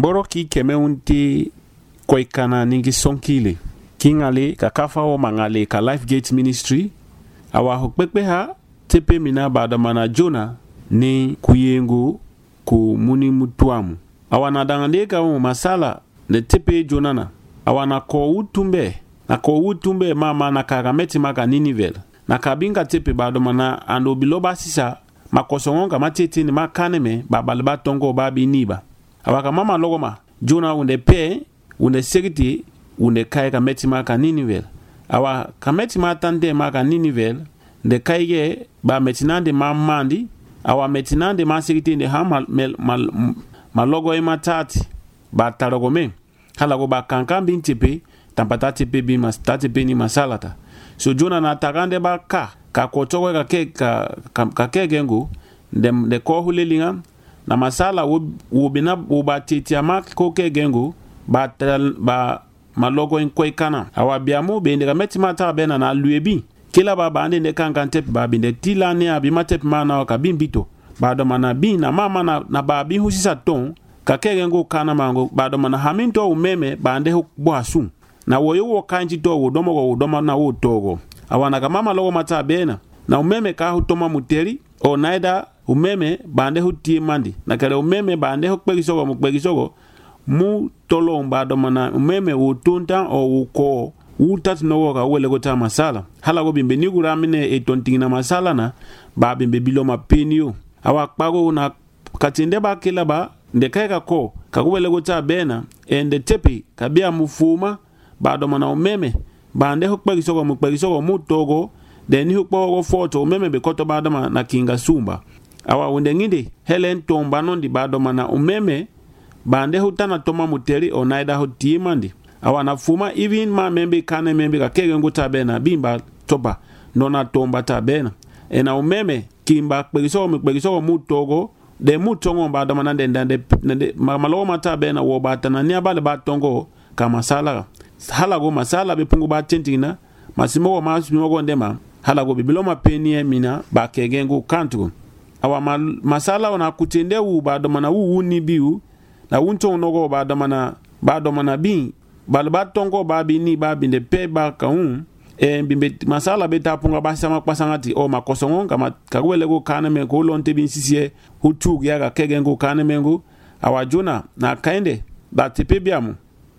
boroki keme unti koikana ningi sonkile kingale kakafa o mangale ka Life Gate Ministry awa hokpekpe ha tepe mina badamana Jona ni kuyengu ku muni mutuamu awa na dangandeka masala ne tepe Jonana awa na ko utumbe mama na kagameti maka Ninivel na kabinga tepe badamana ando biloba sisa makosongonga matete ni makaneme babalba tongo babi niba awaka mama logoma Jona unde segiti unde kai kameti maka Ninivel awa kameti matande maka Ninivel de kaige ba metinande mamandi awa metinande masegiti de malogo e matati ba tarogome halago ba kankambi ntipe tampata tepe bi mastate pe ni masalata so Jona na tagande ba ka kotogo ka kegengu de ko hulelinga na masala wubina ubatitia ko kegengu ba malogo en koikana awa biamu be ndega meti mata bena na luebi kila ba bande ne kankante ba binde tilane abi matep mana ka bimbito bado mana bi na mama na ba bi husisa ton ka kegengu kana mango bado mana haminto umeme bande hukbo asu na woyo wo kanji to wodomo na wo togo awana ka mama logo mata bena na umeme ka hutoma muteri o naida umeme bande hutie mandi na kale umeme bande hukpegisogo mu tolomba domana umeme utunta o uko utat no ka wele go ta masala hala go bimbe ni guramine e tontingina masala na ba bimbe biloma penio awa kpago na katinde ba kila ba ndekaika ko ka wele go ta bena ende tepi kabia mufuma ba domana umeme bande hukpegisogo mu togo deni hukpo foto umeme be koto ba doma na kinga sumba awa unde nginde helen tomba nondi ba domana umeme bande hutana toma muteri onaida hutimandi awana fuma even ma membe kane membe ka kegengu tabena bimba topa nona tomba tabena ena umeme kimba kpegiso mutogo de mutongo ba dama nande mamalo matabena wo batana ni abale batongo kama sala halago masala be pungu ba tentina masimo go ndema halago bibiloma penie mina ba kegengu kantu awa masala ona kutende u ba dama na ni biu na wunto nogo ba domana bi balba tongo babi ni babi de pe ba kaun bimbe masala beta punga basama pasangati o makosongo kama kagwele go kaneme ko lonte bin sisie hutu ya kegengo kaneme ngo awa Jona na kaende ba tepe biamu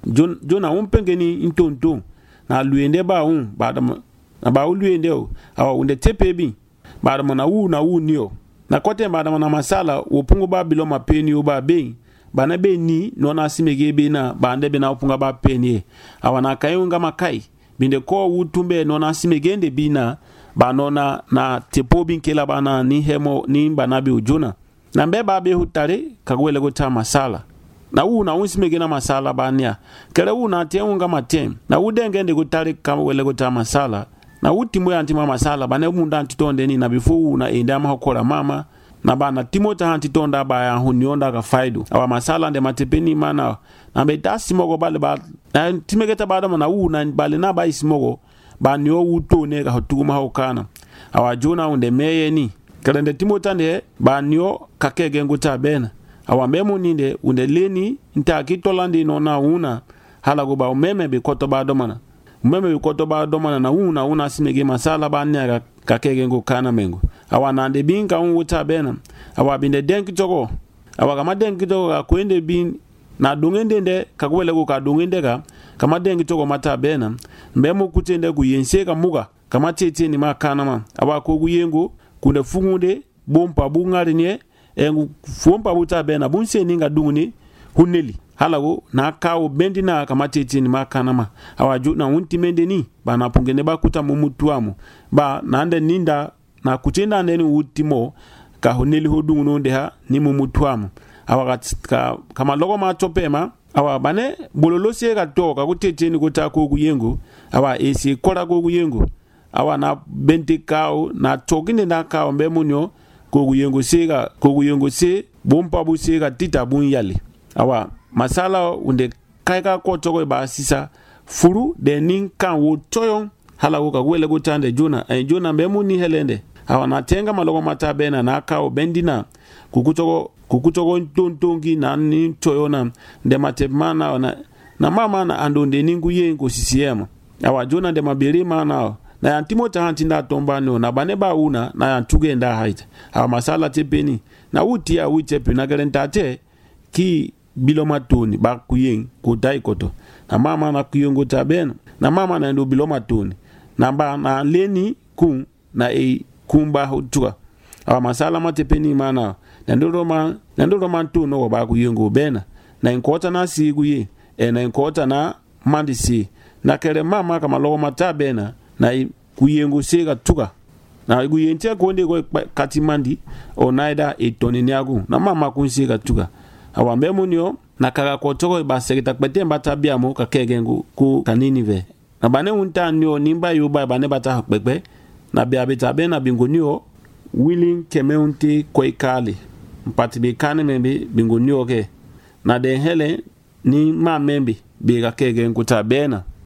Jona umpengeni intonto na luende ba ba dama na ba luende o awa unde tepe bi ba dama na nio na kote ba dama na masala wo pungu ba biloma peni o ba be bana be ni nona simege be na bande be na upunga ba peni awana kayunga makai binde ko wutumbe nona simegende bina banona na tepo binkela bana ni hemo ni bana be Jona na mbe ba be hutare kagwele go ta masala na na unsimege na masala bania kele na teunga matem na udengende go tare kagwele go ta masala na utimo ya antima masala bana munda antitonde ni na bifu na endama hokola mama na bana Timota antitonda ba ya hunionda ka faidu awa masala nde matepeni mana na be dasimogo bale ba timegeta bada na na bale na ba isimogo ba nyo wuto ne ka hotuma hokana awa Jona unde meye ni kalende Timota nde ba nyo kakege nguta bena awa memu ninde unde leni nta kitolandi nona una halago ba umeme be koto ba domana umeme be koto ba domana na una simege masala ba nya kakege ngukana mengo awa nande binka wuta bena awa binde denki togo awa kama denki togo ka kwende bin na dungende nde kakwele go ka dungende ka kama denki togo mata bena mbemu kutende kuyense ka muga kama tete ni makana ma awa ko kuyengo kunde fungunde bompa bungari nye engu fompa buta bena bunse ninga dunguni huneli halago na kawo bendina kama tete ni makana ma awa na unti mende ni bana pungene ba kuta mumutuamu ba nande ninda na kutenda ndeni utimo ka honeli hodungu nde ha ni mumutuamu awa kama logo ma topema awa bane bololosie ka toka kutete ni kuta ko kuyengo awa esi kola ko kuyengo awa na benti kao na tokinde na kao mbemunyo ko kuyengo se bompa busega tita bunyali awa masala unde kaika ko toko ba sisa furu de ninkan wo toyon hala ko kagwele go tande Jona mbemu ni helende awana tenga malogo mata bena na kao bendina kukutoko kukutogo tontongi na ni toyona de matepmana na mama na andonde ningu yengo CCM awa Jona de mabirima na yantimo tahantinda tombano na baneba una na yantugenda haita awa masala tepeni na utia uitepe na garentate ki bilomatoni ba kuyen kutai koto na mama na kuyongo tabena na mama na ndo bilomatoni na ba na leni kun na kumba hutua awa masala matepeni mana nando roman tu no ba kuyengo bena na inkota na siguye na inkota na mandisi na kere mama kama logo matabena na kuyengo sega tuka na kuyente konde ko katimandi onaida etoni nyagu na mama kunsega tuka awambe munyo na kaka kotoko ba sekita kwete mbatabia mo kakegengu ku kanini ve na bane unta nyo nimba yuba bane bata kwekwe na bia betabe na bingonio willing kemeunti koikali mpatibe kane membe bingonio ke na de hele ni ma membe be kakegengu tabena